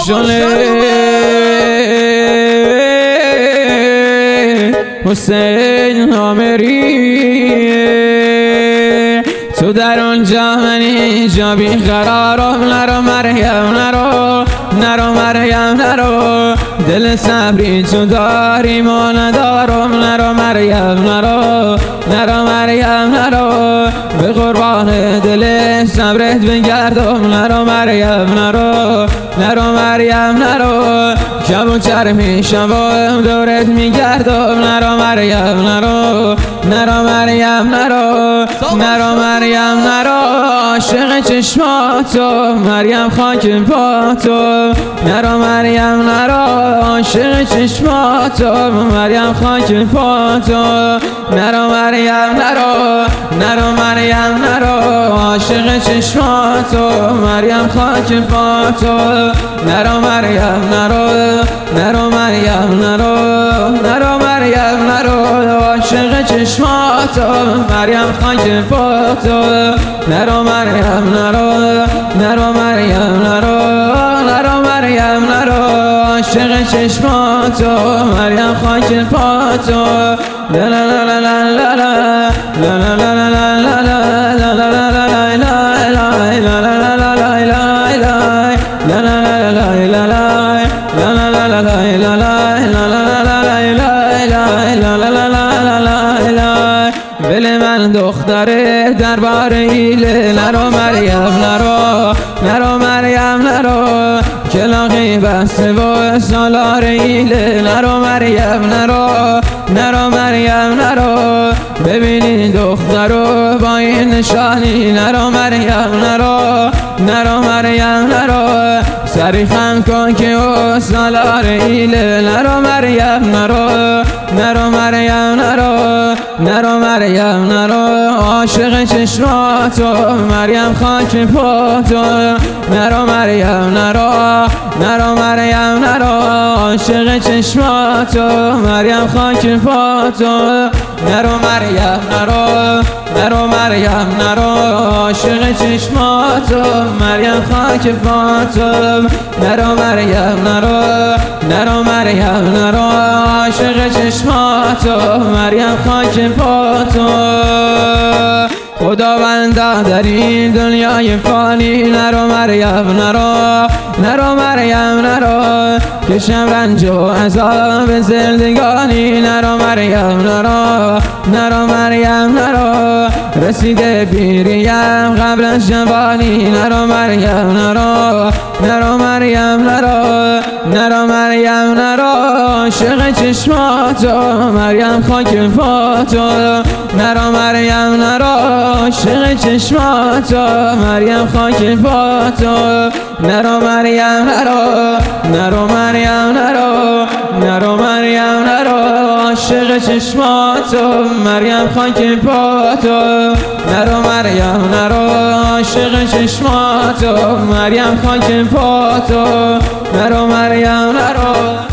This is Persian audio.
جانه حسین آمری تو در آنجا من اینجا بیقرارم نرو مریم نرو مریم نرو دل صبری تو داری ما ندارم نرو مریم نرو مریم نرو به قربان دل صبرت بگردم نرو مریم نرو مریم نرو کبوتر میشم دورت میگردم نرو مریم نرو مریم نرو مریم نرو عاشق چشماتو مریم خاک پاتو نرو مریم نرو عاشق چشماتو مریم خاک پاتو نرو مریم نرو مریم نرو عاشق چشماتو مریم خاک پاتو نرو مریم نرو مریم نرو مریم عاشق چشماتو مریم خاک پاتو نرو مریم نرو مریم نرو مریم عاشق چشماتو مریم خاک پاتو لا لا لا لا لا لا لا لا بل من دختر دربار ایله نرو مریم نرو مریم نرو کلاقی بسته و سالار ایله نرو مریم نرو مریم نرو ببینی دخترو با این نشانی نرو مریم نرو مریم نرو سری خم کن که او سالار ایله نرو مریم نرو مریم نرو مریم عاشق چشماتو مریم خاک پاتو نرو مریم نرو مریم عاشق چشماتو مریم خاک پاتو نرو مریم نرو مریم عاشق چشماتو مریم خاک پاتو نرو مریم نرو مریم عاشق چشماتو مریم خاک پاتو خداوندا در این دنیای فانی نرو مریم نرو مریم نرو کشم رنج و عذاب زندگانی نرو مریم نرو مریم نرو رسیده پیریم قبل از جوانی نرو مریم نرو مریم نرو مریم عاشق چشماتو مریم خاک پاتو نرو مریم عاشق چشماتو مریم خاک پاتو نرو مریم نرو مریم نرو مریم عاشق چشماتو مریم خاک پاتو نرو مریم عاشق چشماتو مریم خاک پاتو نرو مریم